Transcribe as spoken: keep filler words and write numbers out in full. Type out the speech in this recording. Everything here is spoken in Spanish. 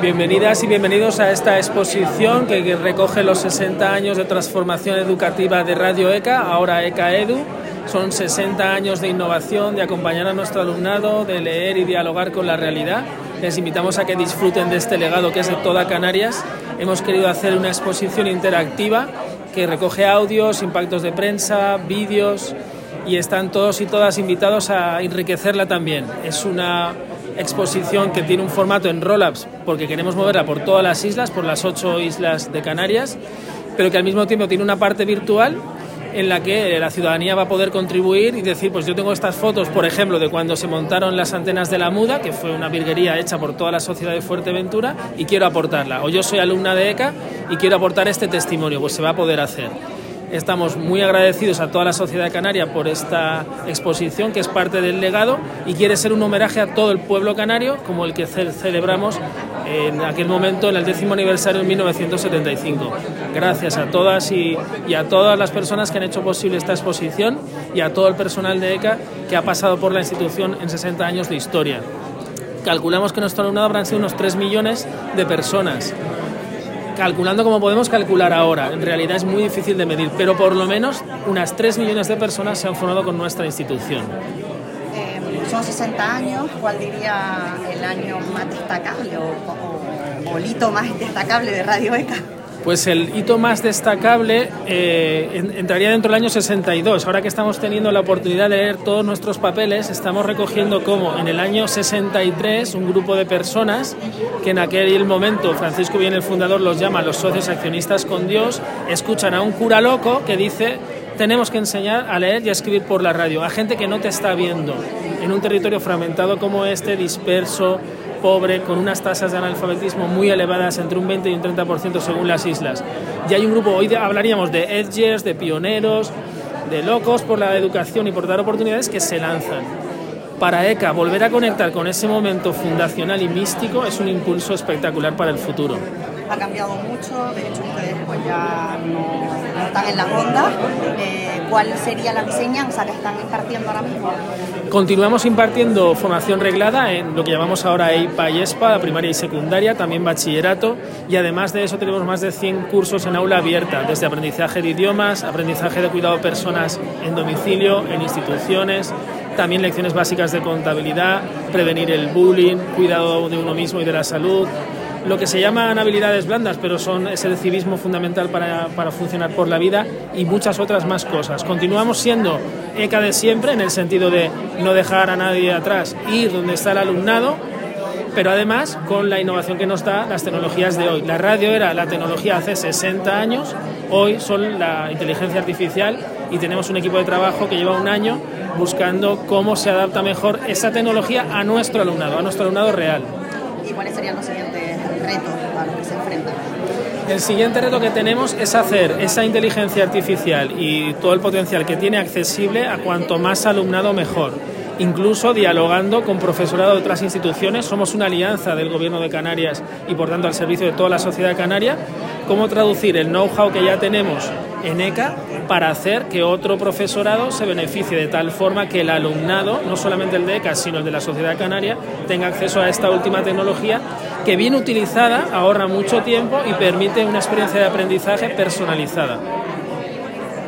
Bienvenidas y bienvenidos a esta exposición que recoge los sesenta años de transformación educativa de Radio ECA, ahora ECA Edu. Son sesenta años de innovación, de acompañar a nuestro alumnado, de leer y dialogar con la realidad. Les invitamos a que disfruten de este legado que es de toda Canarias. Hemos querido hacer una exposición interactiva que recoge audios, impactos de prensa, vídeos, y están todos y todas invitados a enriquecerla también. Es una exposición que tiene un formato en roll-ups porque queremos moverla por todas las islas, por las ocho islas de Canarias, pero que al mismo tiempo tiene una parte virtual en la que la ciudadanía va a poder contribuir y decir, pues yo tengo estas fotos, por ejemplo, de cuando se montaron las antenas de la Muda, que fue una virguería hecha por toda la sociedad de Fuerteventura, y quiero aportarla. O yo soy alumna de ECA y quiero aportar este testimonio, pues se va a poder hacer. Estamos muy agradecidos a toda la sociedad canaria por esta exposición, que es parte del legado y quiere ser un homenaje a todo el pueblo canario, como el que ce- celebramos en aquel momento, en el décimo aniversario en mil novecientos setenta y cinco. Gracias a todas y, y a todas las personas que han hecho posible esta exposición y a todo el personal de ECA que ha pasado por la institución en sesenta años de historia. Calculamos que nuestro alumnado habrán sido unos tres millones de personas. Calculando como podemos calcular ahora, en realidad es muy difícil de medir, pero por lo menos unas tres millones de personas se han formado con nuestra institución. Eh, son sesenta años, ¿cuál diría el año más destacable o, o, o el hito más destacable de Radio ECA? Pues el hito más destacable eh, entraría dentro del año sesenta y dos. Ahora que estamos teniendo la oportunidad de leer todos nuestros papeles, estamos recogiendo cómo en el año sesenta y tres un grupo de personas, que en aquel momento Francisco Villena, el fundador, los llama los socios accionistas con Dios, escuchan a un cura loco que dice: tenemos que enseñar a leer y a escribir por la radio, a gente que no te está viendo, en un territorio fragmentado como este, disperso, pobre, con unas tasas de analfabetismo muy elevadas, entre un veinte y un treinta por ciento según las islas. Y hay un grupo, hoy hablaríamos de edgers, de pioneros, de locos por la educación y por dar oportunidades, que se lanzan. Para ECA, volver a conectar con ese momento fundacional y místico es un impulso espectacular para el futuro. Ha cambiado mucho, de hecho ustedes pues ya no, no están en la onda. Eh, ¿Cuál sería la enseñanza que están impartiendo ahora mismo? Continuamos impartiendo formación reglada en lo que llamamos ahora E I P A y E S P A, primaria y secundaria, también bachillerato, y además de eso tenemos más de cien cursos en aula abierta, desde aprendizaje de idiomas, aprendizaje de cuidado de personas en domicilio, en instituciones, también lecciones básicas de contabilidad, prevenir el bullying, cuidado de uno mismo y de la salud, lo que se llaman habilidades blandas, pero son es el civismo fundamental para, para funcionar por la vida, y muchas otras más cosas. Continuamos siendo ECA de siempre, en el sentido de no dejar a nadie atrás, ir donde está el alumnado, pero además con la innovación que nos da las tecnologías de hoy. La radio era la tecnología hace sesenta años, hoy son la inteligencia artificial, y tenemos un equipo de trabajo que lleva un año buscando cómo se adapta mejor esa tecnología a nuestro alumnado, a nuestro alumnado real. ¿Y cuáles serían los siguientes retos a los que se enfrentan? El siguiente reto que tenemos es hacer esa inteligencia artificial y todo el potencial que tiene accesible a cuanto más alumnado mejor, incluso dialogando con profesorado de otras instituciones. Somos una alianza del Gobierno de Canarias y por tanto al servicio de toda la sociedad canaria. Cómo traducir el know-how que ya tenemos en ECA para hacer que otro profesorado se beneficie de tal forma que el alumnado, no solamente el de ECA, sino el de la sociedad canaria, tenga acceso a esta última tecnología que, bien utilizada, ahorra mucho tiempo y permite una experiencia de aprendizaje personalizada.